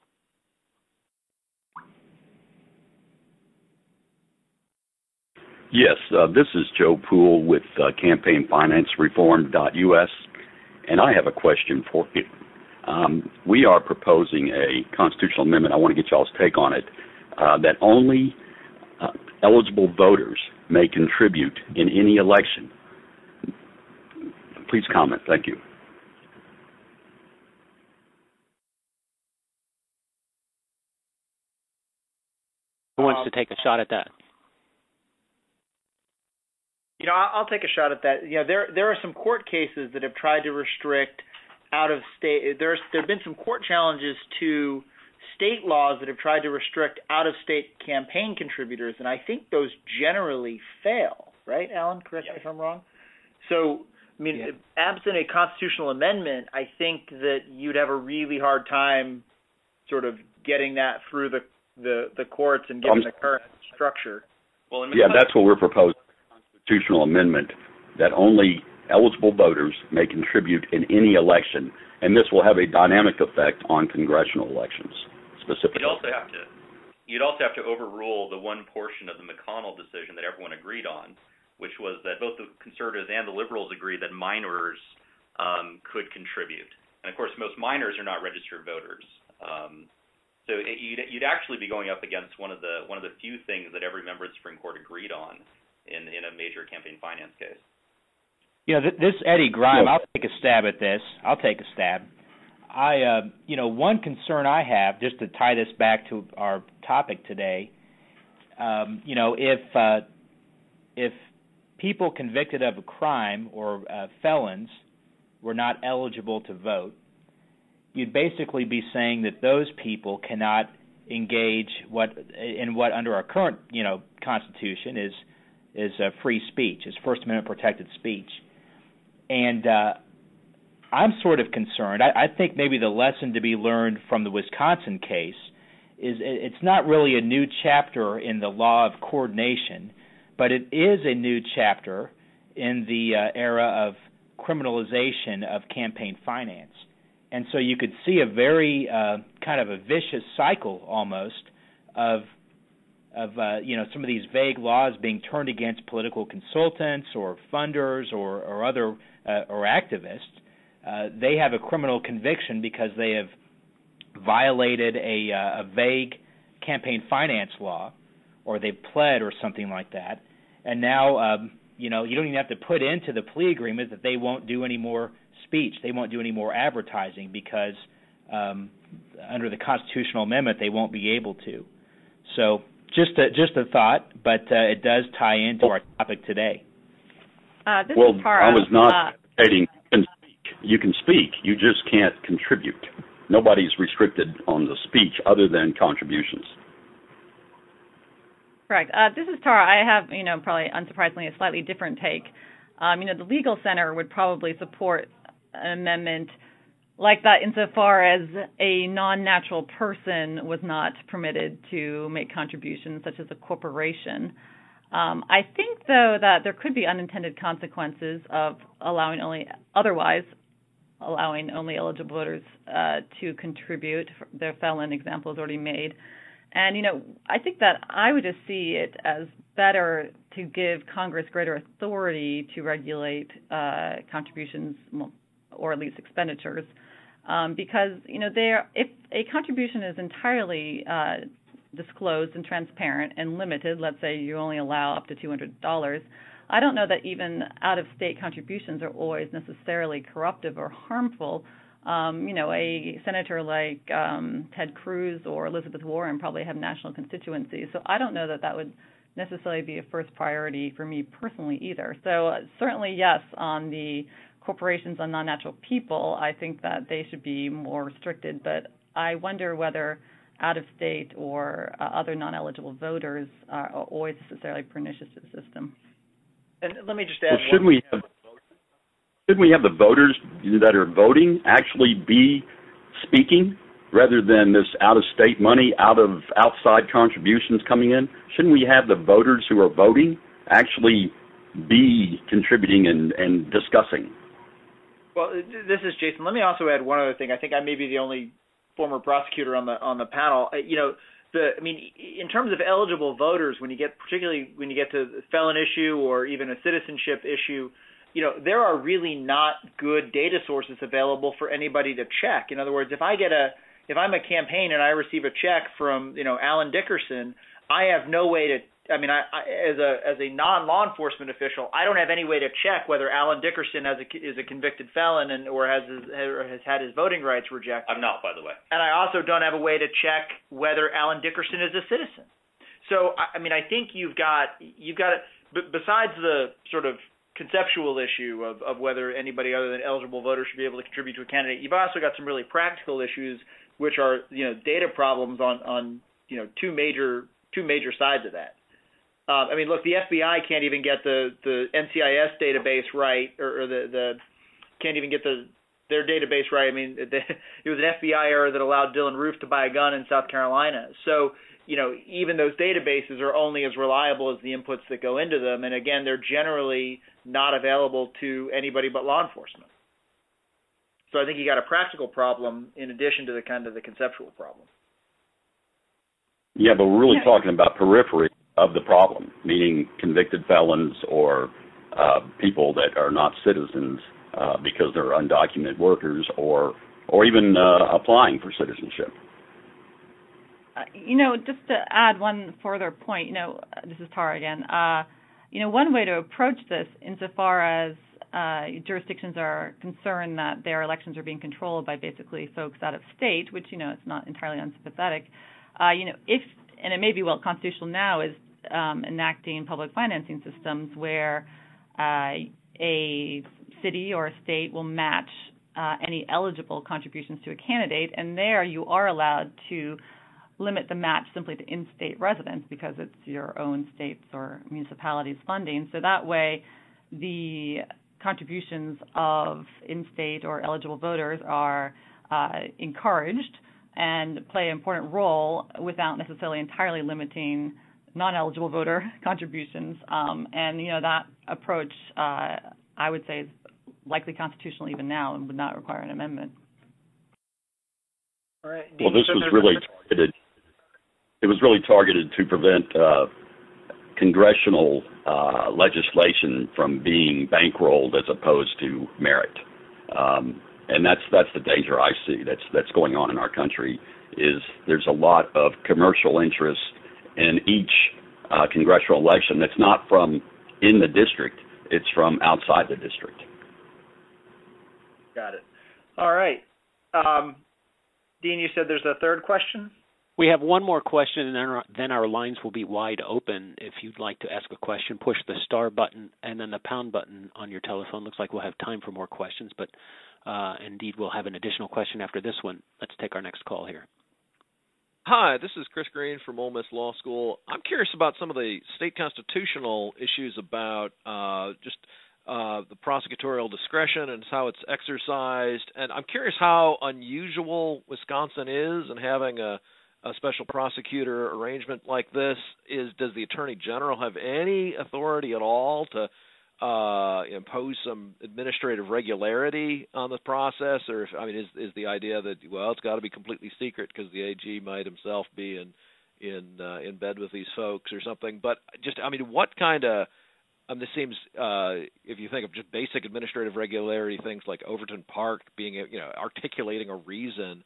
Yes, this is Joe Poole with CampaignFinanceReform.us, and I have a question for you. We are proposing a constitutional amendment. I want to get y'all's take on it, that only eligible voters may contribute in any election. Please comment. Thank you.
Who wants to take a shot at that?
You know, I'll take a shot at that. You know, there are some court cases that have tried to restrict out-of-state. There have been some court challenges to state laws that have tried to restrict out-of-state campaign contributors, and I think those generally fail. Right, Alan? Correct me if I'm wrong. So, I mean, absent a constitutional amendment, I think that you'd have a really hard time sort of getting that through the courts and given the current structure.
Well,
that's what we're proposing. Constitutional amendment that only eligible voters may contribute in any election, and this will have a dynamic effect on congressional elections specifically.
You'd also have to overrule the one portion of the McConnell decision that everyone agreed on, which was that both the conservatives and the liberals agreed that minors could contribute. And of course, most minors are not registered voters. So you'd actually be going up against one of the few things that every member of the Supreme Court agreed on in a major campaign finance case.
You know, this Eddie Grime, I'll take a stab at this. One concern I have, just to tie this back to our topic today, if people convicted of a crime or felons were not eligible to vote, you'd basically be saying that those people cannot engage in what under our current, Constitution is free speech, is First Amendment protected speech. And I'm sort of concerned. I think maybe the lesson to be learned from the Wisconsin case is it's not really a new chapter in the law of coordination, but it is a new chapter in the era of criminalization of campaign finance. And so you could see a very kind of a vicious cycle almost of some of these vague laws being turned against political consultants or funders or other or activists. They have a criminal conviction because they have violated a vague campaign finance law, or they've pled or something like that. And now, you don't even have to put into the plea agreement that they won't do any more speech, they won't do any more advertising because under the constitutional amendment they won't be able to. So just a thought, but it does tie into our topic today.
This is Tara.
I was not stating you can speak, you just can't contribute. Nobody's restricted on the speech other than contributions.
Correct. This is Tara. I have, probably unsurprisingly, a slightly different take. The Legal Center would probably support an amendment like that insofar as a non-natural person was not permitted to make contributions, such as a corporation. I think, though, that there could be unintended consequences of allowing only eligible voters to contribute. The felon example is already made. And, I think that I would just see it as better to give Congress greater authority to regulate contributions, or at least expenditures, because, if a contribution is entirely disclosed and transparent and limited, let's say you only allow up to $200, I don't know that even out-of-state contributions are always necessarily corruptive or harmful. A senator like Ted Cruz or Elizabeth Warren probably have national constituencies, so I don't know that that would necessarily be a first priority for me personally either. So certainly, yes, on the corporations on non-natural people, I think that they should be more restricted, but I wonder whether out-of-state or other non-eligible voters are always necessarily pernicious to the system.
And let me just add
shouldn't we have the voters that are voting actually be speaking rather than this out-of-state money, outside contributions coming in? Shouldn't we have the voters who are voting actually be contributing and discussing?
Well, this is Jason. Let me also add one other thing. I think I may be the only former prosecutor on the panel. In terms of eligible voters, particularly when you get to the felon issue or even a citizenship issue, there are really not good data sources available for anybody to check. In other words, if I'm a campaign and I receive a check from Alan Dickerson, I have no way to. As a non-law enforcement official, I don't have any way to check whether Alan Dickerson is a convicted felon or has had his voting rights rejected.
I'm not, by the way.
And I also don't have a way to check whether Alan Dickerson is a citizen. So, I think you've got besides the sort of conceptual issue of whether anybody other than eligible voters should be able to contribute to a candidate, you've also got some really practical issues, which are data problems on two major sides of that. Look, the FBI can't even get the NCIS database right, or the can't even get their database right. It was an FBI error that allowed Dylan Roof to buy a gun in South Carolina. So, even those databases are only as reliable as the inputs that go into them. And again, they're generally not available to anybody but law enforcement. So I think you got a practical problem in addition to the conceptual problem.
Yeah, but we're really talking about periphery of the problem, meaning convicted felons or people that are not citizens because they're undocumented workers or even applying for citizenship.
Just to add one further point, this is Tara again. One way to approach this, insofar as jurisdictions are concerned that their elections are being controlled by basically folks out of state, which it's not entirely unsympathetic. If, and it may be constitutional now, is enacting public financing systems where a city or a state will match any eligible contributions to a candidate, and there you are allowed to limit the match simply to in-state residents because it's your own state's or municipality's funding. So that way the contributions of in-state or eligible voters are encouraged and play an important role without necessarily entirely limiting non-eligible voter contributions. That approach, I would say, is likely constitutional even now and would not require an amendment.
All right.
Well, this was really targeted. It was really targeted to prevent congressional legislation from being bankrolled as opposed to merit. And that's the danger I see that's going on in our country. Is there's a lot of commercial interest in each congressional election that's not from in the district, it's from outside the district.
Got it. All right. Dean, you said there's a third question?
We have one more question, and then our lines will be wide open. If you'd like to ask a question, push the star button and then the pound button on your telephone. Looks like we'll have time for more questions, but indeed we'll have an additional question after this one. Let's take our next call here.
Hi, this is Chris Green from Ole Miss Law School. I'm curious about some of the state constitutional issues about the prosecutorial discretion and how it's exercised. And I'm curious how unusual Wisconsin is in having a special prosecutor arrangement like this. Does the Attorney General have any authority at all to impose some administrative regularity on the process, or is the idea that it's got to be completely secret because the AG might himself be in bed with these folks or something? But what kind of this seems, if you think of just basic administrative regularity, things like Overton Park being articulating a reason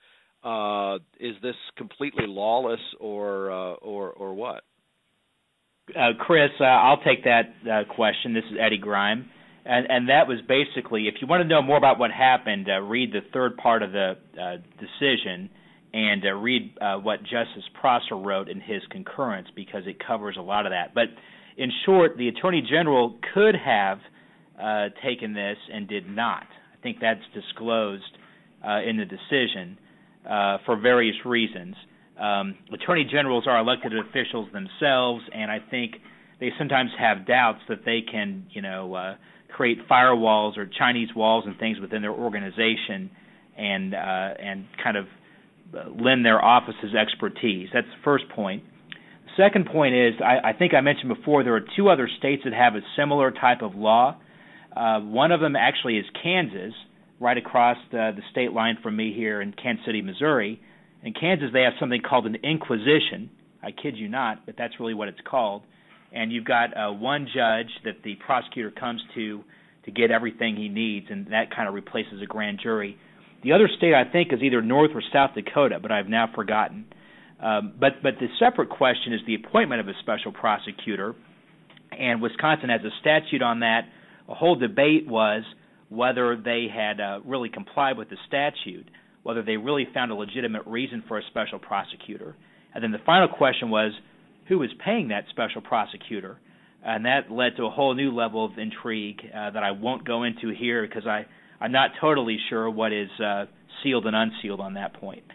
Is this completely lawless or what?
Chris, I'll take that question. This is Eddie Grime. And that was basically, if you want to know more about what happened, read the third part of the decision and read what Justice Prosser wrote in his concurrence, because it covers a lot of that. But in short, the Attorney General could have taken this and did not. I think that's disclosed in the decision for various reasons. Attorney Generals are elected officials themselves, and I think they sometimes have doubts that they can, create firewalls or Chinese walls and things within their organization and kind of lend their office's expertise. That's the first point. The second point is, I think I mentioned before, there are two other states that have a similar type of law. One of them actually is Kansas, right across the state line from me here in Kansas City, Missouri. In Kansas, they have something called an inquisition. I kid you not, but that's really what it's called. And you've got one judge that the prosecutor comes to get everything he needs, and that kind of replaces a grand jury. The other state, I think, is either North or South Dakota, but I've now forgotten. But the separate question is the appointment of a special prosecutor, and Wisconsin has a statute on that. A whole debate was whether they had really complied with the statute, whether they really found a legitimate reason for a special prosecutor. And then the final question was, who was paying that special prosecutor? And that led to a whole new level of intrigue that I won't go into here, because I'm not totally sure what is sealed and unsealed on that point.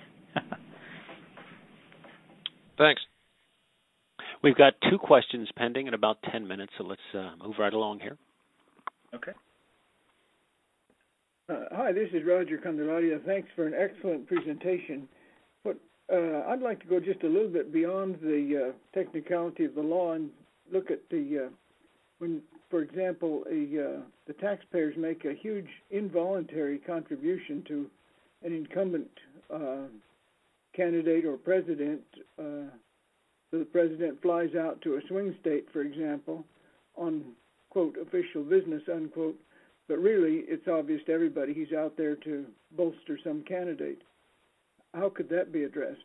Thanks.
We've got two questions pending in about 10 minutes, so let's move right along here.
Okay.
Hi, this is Roger Candelaria. Thanks for an excellent presentation. But I'd like to go just a little bit beyond the technicality of the law and look at when, for example, the taxpayers make a huge involuntary contribution to an incumbent candidate or president. So the president flies out to a swing state, for example, on, quote, official business, unquote. But really, it's obvious to everybody he's out there to bolster some candidate. How could that be addressed?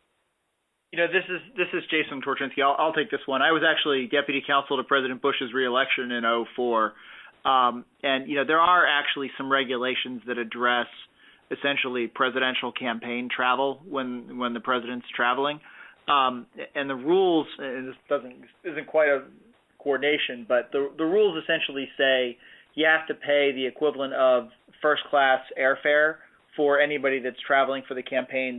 This is Jason Torchinsky. I'll take this one. I was actually deputy counsel to President Bush's reelection in 2004. And there are actually some regulations that address essentially presidential campaign travel when the president's traveling. And the rules, and this isn't quite a coordination, but the rules essentially say you have to pay the equivalent of first-class airfare for anybody that's traveling for the campaign.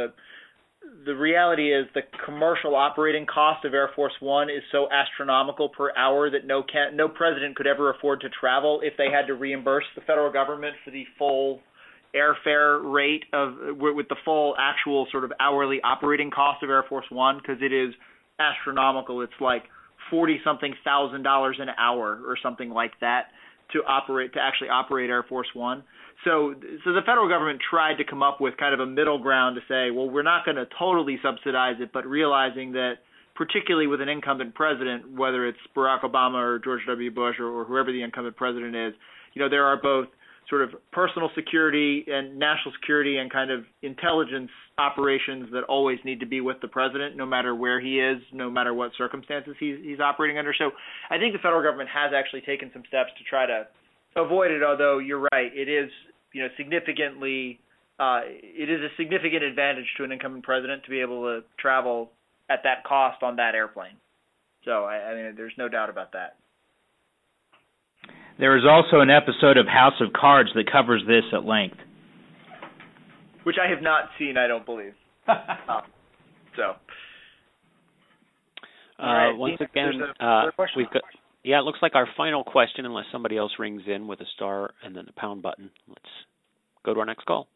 The reality is the commercial operating cost of Air Force One is so astronomical per hour that no president could ever afford to travel if they had to reimburse the federal government for the full airfare rate with the full actual sort of hourly operating cost of Air Force One, because it is astronomical. It's like $40-something thousand an hour or something like that to actually operate Air Force One. So the federal government tried to come up with kind of a middle ground to say, well, we're not going to totally subsidize it, but realizing that particularly with an incumbent president, whether it's Barack Obama or George W. Bush or whoever the incumbent president is, there are both sort of personal security and national security and kind of intelligence operations that always need to be with the president, no matter where he is, no matter what circumstances he's operating under. So I think the federal government has actually taken some steps to try to avoid it, although you're right, it is significantly it is a significant advantage to an incumbent president to be able to travel at that cost on that airplane. So I mean, there's no doubt about that.
There is also an episode of House of Cards that covers this at length,
which I have not seen, I don't believe.
Once again, we've got. Yeah, it looks like our final question, unless somebody else rings in with a star and then the pound button. Let's go to our next call.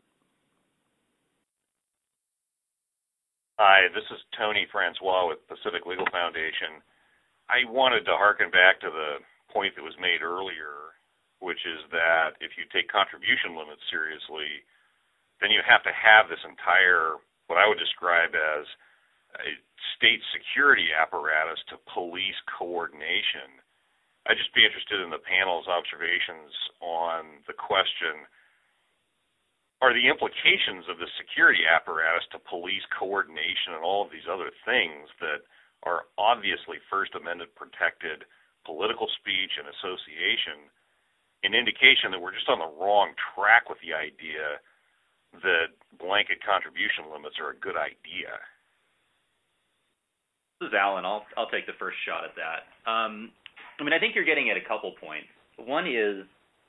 Hi, this is Tony Francois with Pacific Legal Foundation. I wanted to harken back to the point that was made earlier, which is that if you take contribution limits seriously, then you have to have this entire, what I would describe as a state security apparatus to police coordination. I'd just be interested in the panel's observations on the question, are the implications of the security apparatus to police coordination and all of these other things that are obviously First Amendment protected political speech and association an indication that we're just on the wrong track with the idea that blanket contribution limits are a good idea?
This is Alan. I'll take the first shot at that. I think you're getting at a couple points. One is,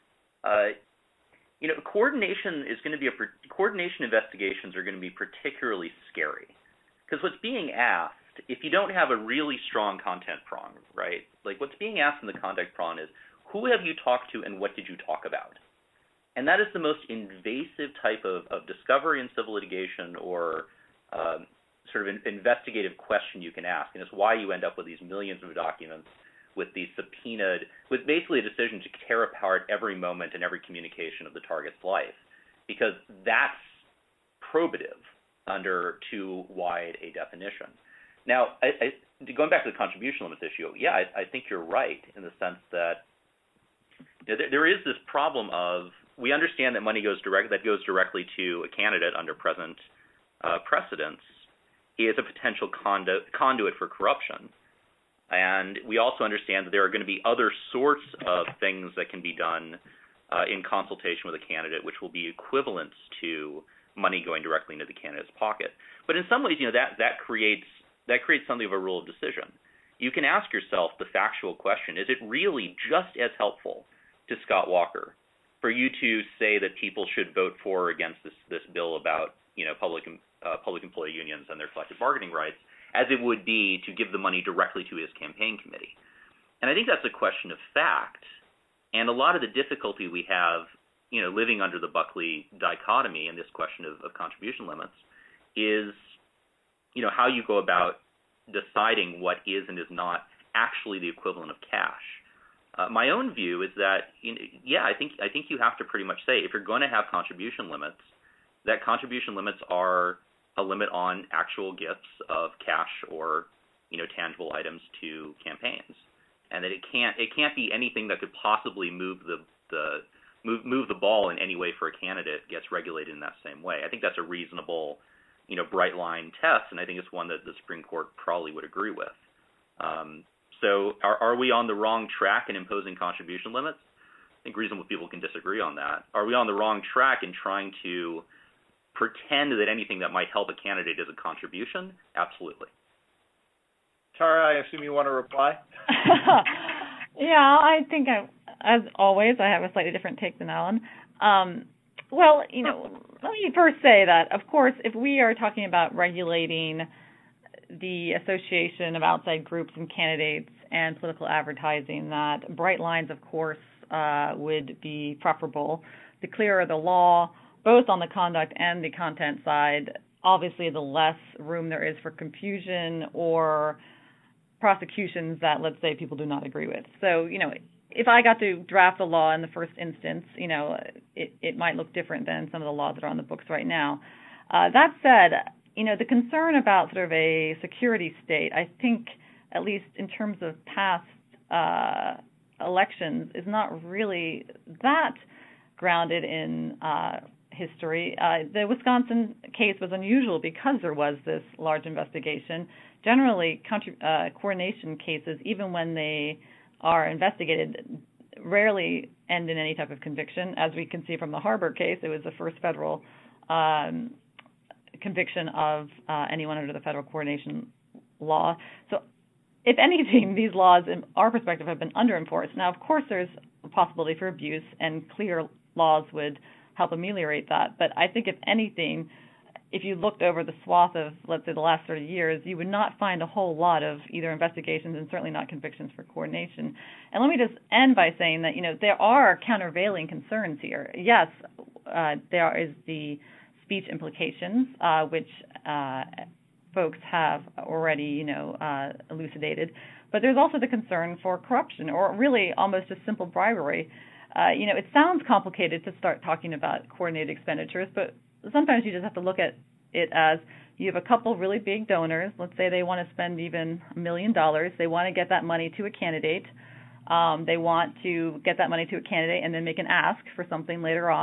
coordination investigations are going to be particularly scary because what's being asked, if you don't have a really strong content prong, right? Like what's being asked in the content prong is, who have you talked to and what did you talk about? And that is the most invasive type of discovery in civil litigation or sort of investigative question you can ask. And it's why you end up with these millions of documents with these subpoenaed, with basically a decision to tear apart every moment and every communication of the target's life, because that's probative under too wide a definition. Now, going back to the contribution limits issue, I think you're right in the sense that there is this problem of, we understand that money goes directly to a candidate under present precedents is a potential conduit for corruption. And we also understand that there are going to be other sorts of things that can be done in consultation with a candidate, which will be equivalent to money going directly into the candidate's pocket. But in some ways, that creates something of a rule of decision. You can ask yourself the factual question: is it really just as helpful to Scott Walker for you to say that people should vote for or against this bill about public employee unions and their collective bargaining rights as it would be to give the money directly to his campaign committee? And I think that's a question of fact. And a lot of the difficulty we have, living under the Buckley dichotomy in this question of contribution limits is, how you go about deciding what is and is not actually the equivalent of cash. My own view is that, I think you have to pretty much say, if you're going to have contribution limits, that contribution limits are a limit on actual gifts of cash or, tangible items to campaigns, and that it can't be anything that could possibly move the ball in any way for a candidate gets regulated in that same way. I think that's a reasonable, bright line test, and I think it's one that the Supreme Court probably would agree with. So are we on the wrong track in imposing contribution limits? I think reasonable people can disagree on that. Are we on the wrong track in trying to pretend that anything that might help a candidate is a contribution? Absolutely.
Tara, I assume you want to reply?
I think, as always, I have a slightly different take than Alan. Let me first say that, of course, if we are talking about regulating the association of outside groups and candidates and political advertising, that bright lines, of course, would be preferable. The clearer the law, both on the conduct and the content side, obviously the less room there is for confusion or prosecutions that, let's say, people do not agree with. So, if I got to draft a law in the first instance, it might look different than some of the laws that are on the books right now. That said, the concern about sort of a security state, I think, at least in terms of past elections, is not really that grounded in history. The Wisconsin case was unusual because there was this large investigation. Generally, coordination cases, even when they are investigated, rarely end in any type of conviction. As we can see from the Harbor case, it was the first federal conviction of anyone under the federal coordination law. So if anything, these laws, in our perspective, have been under-enforced. Now, of course, there's a possibility for abuse, and clear laws would help ameliorate that. But I think, if anything, if you looked over the swath of, let's say, the last 30 years, you would not find a whole lot of either investigations and certainly not convictions for coordination. And let me just end by saying that, there are countervailing concerns here. Yes, there is the speech implications, which folks have already, elucidated. But there's also the concern for corruption, or really almost just simple bribery. It sounds complicated to start talking about coordinated expenditures, but sometimes you just have to look at it as you have a couple really big donors. Let's say they want to spend even $1 million. They want to get that money to a candidate. They want to get that money to a candidate and then make an ask for something later on.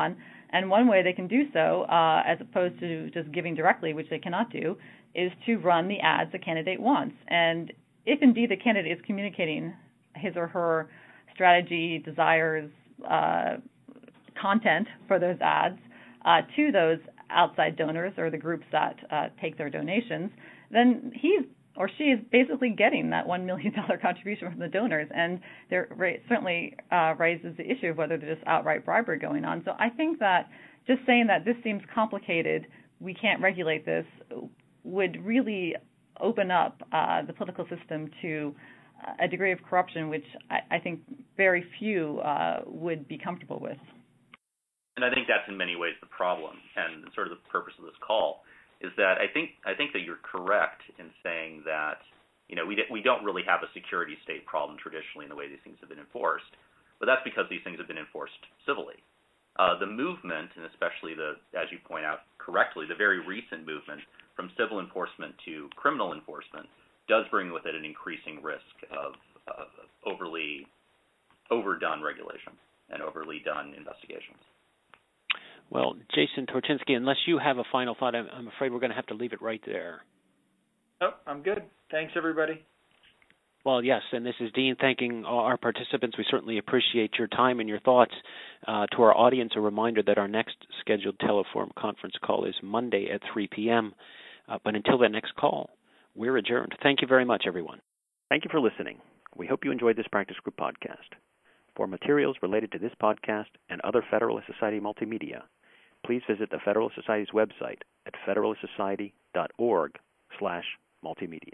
And one way they can do so, as opposed to just giving directly, which they cannot do, is to run the ads the candidate wants. And if indeed the candidate is communicating his or her strategy, desires, content for those ads to those outside donors or the groups that take their donations, then he or she is basically getting that $1 million contribution from the donors. And there certainly raises the issue of whether there's just outright bribery going on. So I think that just saying that this seems complicated, we can't regulate this, would really open up the political system to a degree of corruption which I think very few would be comfortable with.
And I think that's in many ways the problem, and sort of the purpose of this call is that I think that you're correct in saying that we don't really have a security state problem traditionally in the way these things have been enforced, but that's because these things have been enforced civilly. The movement, and especially as you point out correctly, the very recent movement from civil enforcement to criminal enforcement does bring with it an increasing risk of overly overdone regulation and overly done investigations.
Well, Jason Torchinsky, unless you have a final thought, I'm afraid we're going to have to leave it right there.
Oh, I'm good. Thanks, everybody.
Well, yes, and this is Dean thanking our participants. We certainly appreciate your time and your thoughts. To our audience, a reminder that our next scheduled Teleforum conference call is Monday at 3 p.m. But until that next call, we're adjourned. Thank you very much, everyone. Thank you for listening. We hope you enjoyed this Practice Group podcast. For materials related to this podcast and other Federalist Society multimedia, please visit the Federalist Society's website at federalistsociety.org/multimedia.